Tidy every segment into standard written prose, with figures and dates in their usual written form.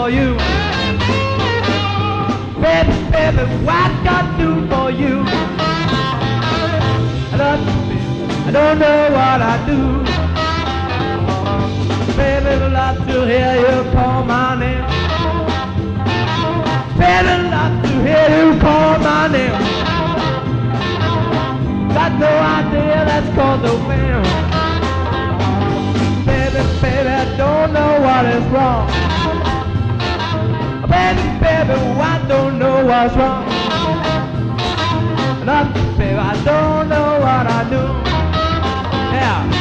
you. Baby, baby, what God do for you? I love you, baby. I don't know what I do. Baby, I love to hear you call my name. Baby, I love to hear you call my name. Got no idea that's called the wind. Baby, baby, I don't know what is wrong. Baby, baby, I don't know what's wrong. Nothing, baby, I don't know what I do. Yeah.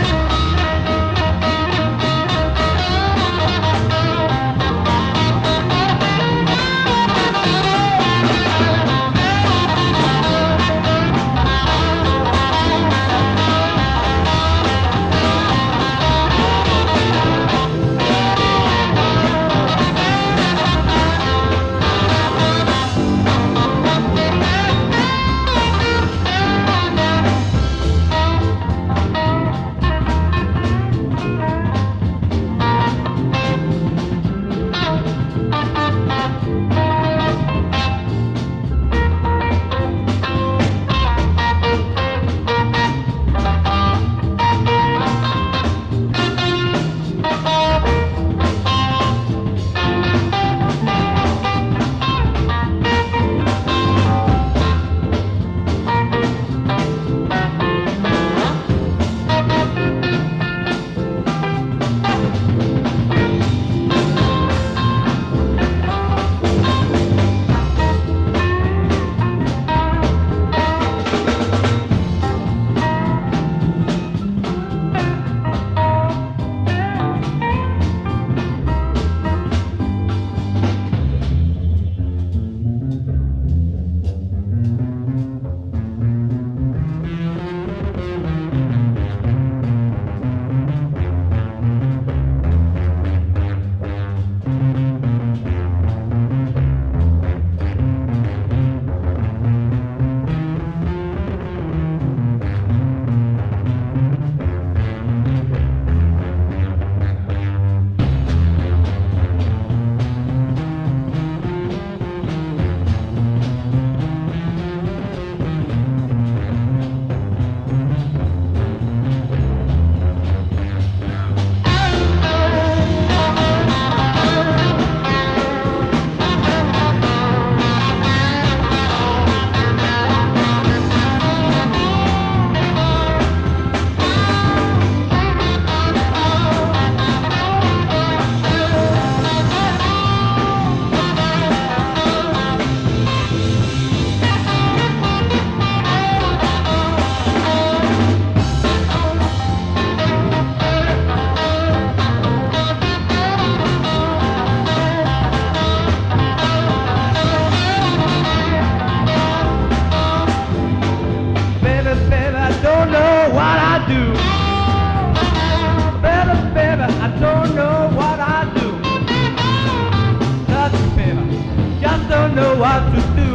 Know what to do.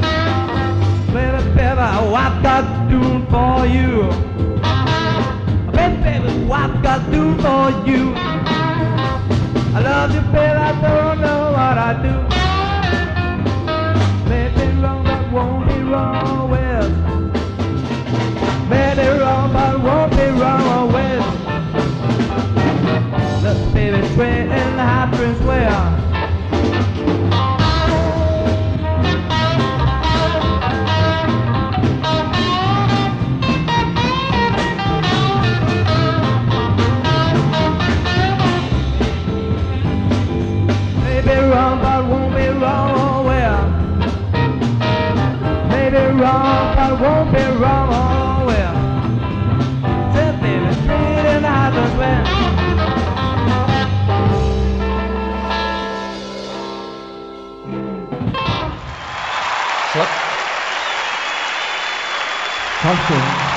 Baby, baby, what God do for you? Baby, baby, what God do for you? I love you, baby, I don't know what I do. Maybe wrong, but won't be wrong always. Maybe wrong, but won't be wrong always. Look, baby, straight in the hot drinks where wrong, but won't be wrong. Well, maybe wrong, but won't be wrong. Oh, well, just baby, straight in the house as well. Flot. Tak skal du have.